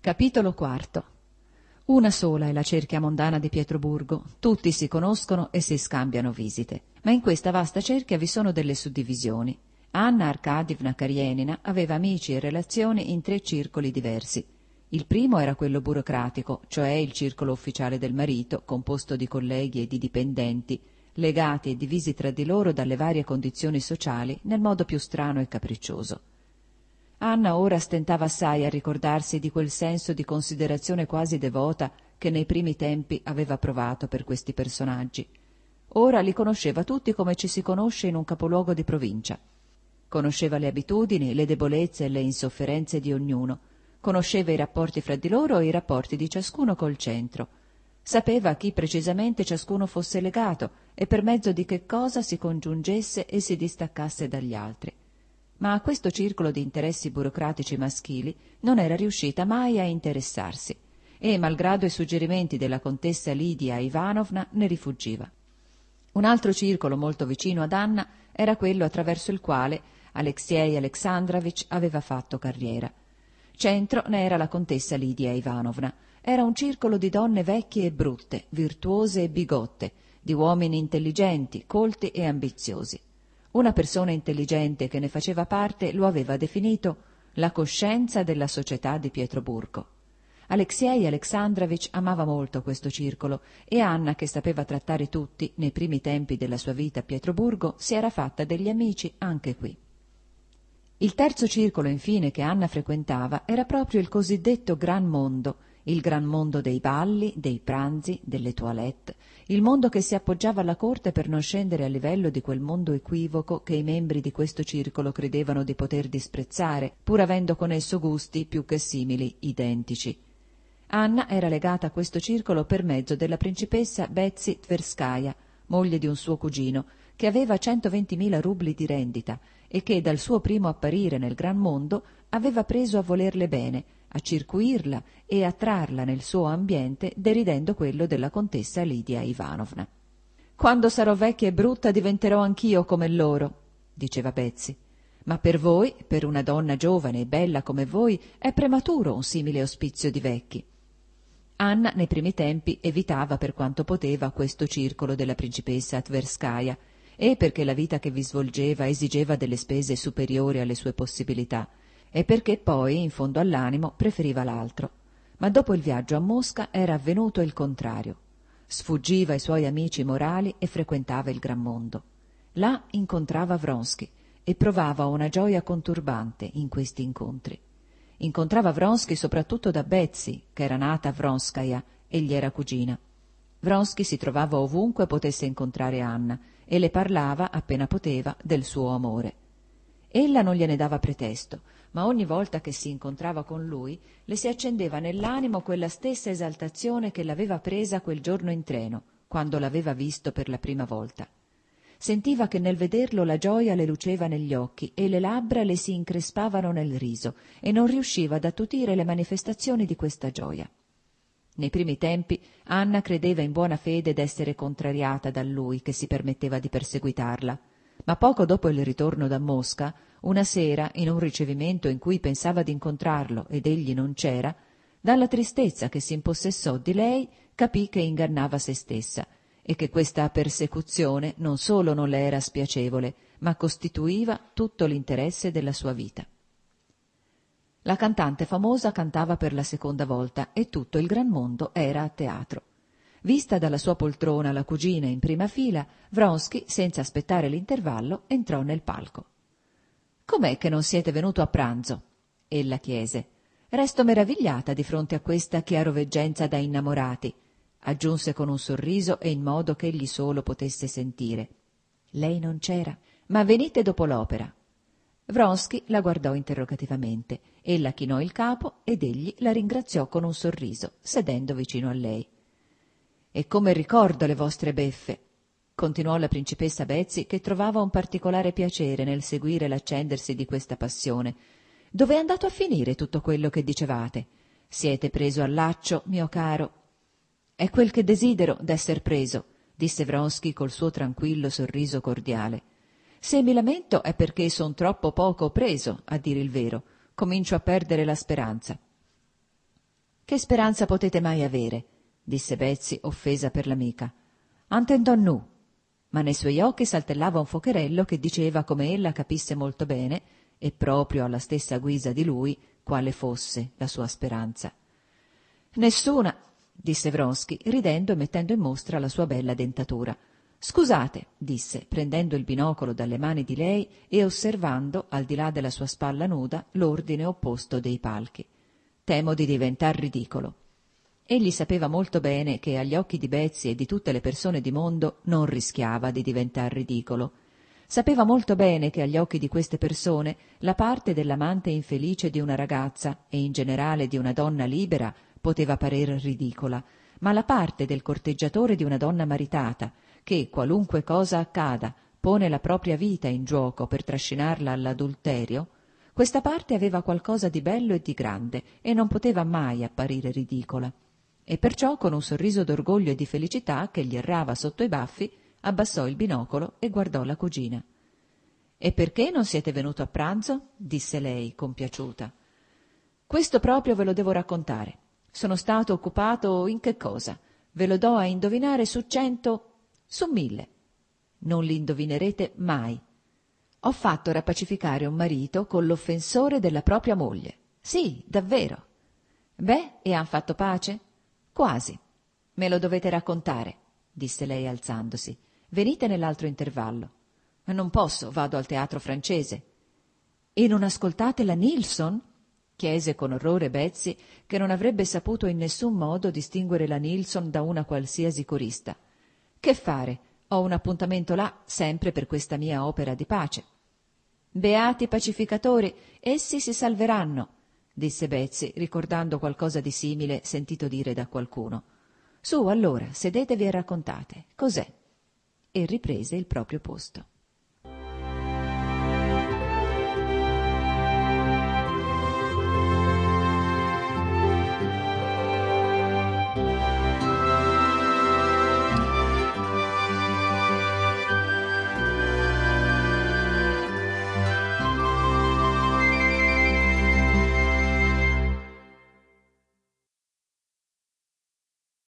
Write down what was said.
Capitolo IV. Una sola è la cerchia mondana di Pietroburgo, tutti si conoscono e si scambiano visite, ma in questa vasta cerchia vi sono delle suddivisioni. Anna Arkadievna Karenina aveva amici e relazioni in 3 circoli diversi. Il primo era quello burocratico, cioè il circolo ufficiale del marito, composto di colleghi e di dipendenti, legati e divisi tra di loro dalle varie condizioni sociali nel modo più strano e capriccioso. Anna ora stentava assai a ricordarsi di quel senso di considerazione quasi devota che nei primi tempi aveva provato per questi personaggi. Ora li conosceva tutti come ci si conosce in un capoluogo di provincia. Conosceva le abitudini, le debolezze e le insofferenze di ognuno. Conosceva i rapporti fra di loro e i rapporti di ciascuno col centro. Sapeva a chi precisamente ciascuno fosse legato e per mezzo di che cosa si congiungesse e si distaccasse dagli altri. Ma a questo circolo di interessi burocratici maschili non era riuscita mai a interessarsi e, malgrado i suggerimenti della contessa Lidia Ivanovna, ne rifuggiva. Un altro circolo molto vicino ad Anna era quello attraverso il quale Aleksej Aleksandrovich aveva fatto carriera. Centro ne era la contessa Lidia Ivanovna. Era un circolo di donne vecchie e brutte, virtuose e bigotte, di uomini intelligenti, colti e ambiziosi. Una persona intelligente che ne faceva parte lo aveva definito la coscienza della società di Pietroburgo. Aleksej Aleksandrovich amava molto questo circolo e Anna, che sapeva trattare tutti nei primi tempi della sua vita a Pietroburgo, si era fatta degli amici anche qui. Il terzo circolo, infine, che Anna frequentava era proprio il cosiddetto gran mondo, il gran mondo dei balli, dei pranzi, delle toilette, il mondo che si appoggiava alla corte per non scendere a livello di quel mondo equivoco che i membri di questo circolo credevano di poter disprezzare, pur avendo con esso gusti più che simili identici. Anna era legata a questo circolo per mezzo della principessa Betsy Tverskaja, moglie di un suo cugino, che aveva 120.000 rubli di rendita e che dal suo primo apparire nel gran mondo aveva preso a volerle bene, a circuirla e a trarla nel suo ambiente, deridendo quello della contessa Lidia Ivanovna. «Quando sarò vecchia e brutta diventerò anch'io come loro», diceva Betsy. «Ma per voi, per una donna giovane e bella come voi, è prematuro un simile ospizio di vecchi». Anna nei primi tempi evitava per quanto poteva questo circolo della principessa Tverskaja, e perché la vita che vi svolgeva esigeva delle spese superiori alle sue possibilità, e perché poi, in fondo all'animo, preferiva l'altro. Ma dopo il viaggio a Mosca era avvenuto il contrario. Sfuggiva i suoi amici morali e frequentava il gran mondo. Là incontrava Vronsky e provava una gioia conturbante in questi incontri. Incontrava Vronsky soprattutto da Betsy, che era nata Vronskaja e gli era cugina. Vronsky si trovava ovunque potesse incontrare Anna e le parlava, appena poteva, del suo amore. Ella non gliene dava pretesto, ma ogni volta che si incontrava con lui le si accendeva nell'animo quella stessa esaltazione che l'aveva presa quel giorno in treno, quando l'aveva visto per la prima volta. Sentiva che nel vederlo la gioia le luceva negli occhi e le labbra le si increspavano nel riso e non riusciva ad attutire le manifestazioni di questa gioia. Nei primi tempi Anna credeva in buona fede d'essere contrariata da lui che si permetteva di perseguitarla, ma poco dopo il ritorno da Mosca, una sera, in un ricevimento in cui pensava di incontrarlo ed egli non c'era, dalla tristezza che si impossessò di lei capì che ingannava se stessa e che questa persecuzione non solo non le era spiacevole, ma costituiva tutto l'interesse della sua vita. La cantante famosa cantava per la seconda volta e tutto il gran mondo era a teatro. Vista dalla sua poltrona la cugina in prima fila, Vronsky, senza aspettare l'intervallo, entrò nel palco. «Com'è che non siete venuto a pranzo?» ella chiese. «Resto meravigliata di fronte a questa chiaroveggenza da innamorati», aggiunse con un sorriso e in modo che egli solo potesse sentire. «Lei non c'era, ma venite dopo l'opera». Vronsky la guardò interrogativamente. Ella chinò il capo ed egli la ringraziò con un sorriso, sedendo vicino a lei. «E come ricordo le vostre beffe», continuò la principessa Betsy, che trovava un particolare piacere nel seguire l'accendersi di questa passione. «Dove è andato a finire tutto quello che dicevate? Siete preso al laccio, mio caro?» «È quel che desidero d'esser preso», disse Vronsky col suo tranquillo sorriso cordiale. «Se mi lamento è perché son troppo poco preso, a dire il vero. Comincio a perdere la speranza». Che speranza potete mai avere? Disse Betsy, offesa per l'amica. Antendon nu. Ma nei suoi occhi saltellava un focherello che diceva come ella capisse molto bene, e proprio alla stessa guisa di lui, quale fosse la sua speranza. Nessuna, disse Vronsky, ridendo e mettendo in mostra la sua bella dentatura. Scusate, disse, prendendo il binocolo dalle mani di lei e osservando, al di là della sua spalla nuda, l'ordine opposto dei palchi. Temo di diventar ridicolo. Egli sapeva molto bene che agli occhi di Betsy e di tutte le persone di mondo non rischiava di diventar ridicolo. Sapeva molto bene che agli occhi di queste persone la parte dell'amante infelice di una ragazza e in generale di una donna libera poteva parer ridicola, ma la parte del corteggiatore di una donna maritata, che, qualunque cosa accada, pone la propria vita in giuoco per trascinarla all'adulterio, questa parte aveva qualcosa di bello e di grande e non poteva mai apparire ridicola. E perciò, con un sorriso d'orgoglio e di felicità che gli errava sotto i baffi, abbassò il binocolo e guardò la cugina. «E perché non siete venuto a pranzo?» disse lei, compiaciuta. «Questo proprio ve lo devo raccontare. Sono stato occupato in che cosa? Ve lo do a indovinare su 100, su 1000. Non li indovinerete mai. Ho fatto rapacificare un marito con l'offensore della propria moglie. Sì, davvero. Beh, e han fatto pace? Quasi. Me lo dovete raccontare», disse lei alzandosi. «Venite nell'altro intervallo». «Non posso, vado al teatro francese». «E non ascoltate la Nilsson?» chiese con orrore Betsy, che non avrebbe saputo in nessun modo distinguere la Nilsson da una qualsiasi corista. «Che fare? Ho un appuntamento là, sempre per questa mia opera di pace». «Beati pacificatori, essi si salveranno», disse Betsy, ricordando qualcosa di simile sentito dire da qualcuno. «Su, allora, sedetevi e raccontate. Cos'è?» E riprese il proprio posto.